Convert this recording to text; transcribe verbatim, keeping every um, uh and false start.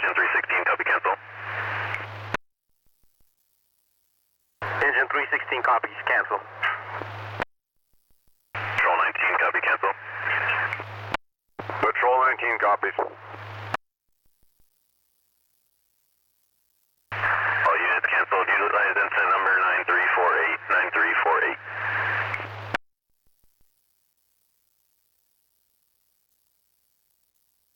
Engine three sixteen, copy, cancel. Engine three sixteen copies, cancel. Patrol nineteen, copy, cancel. Patrol nineteen copies.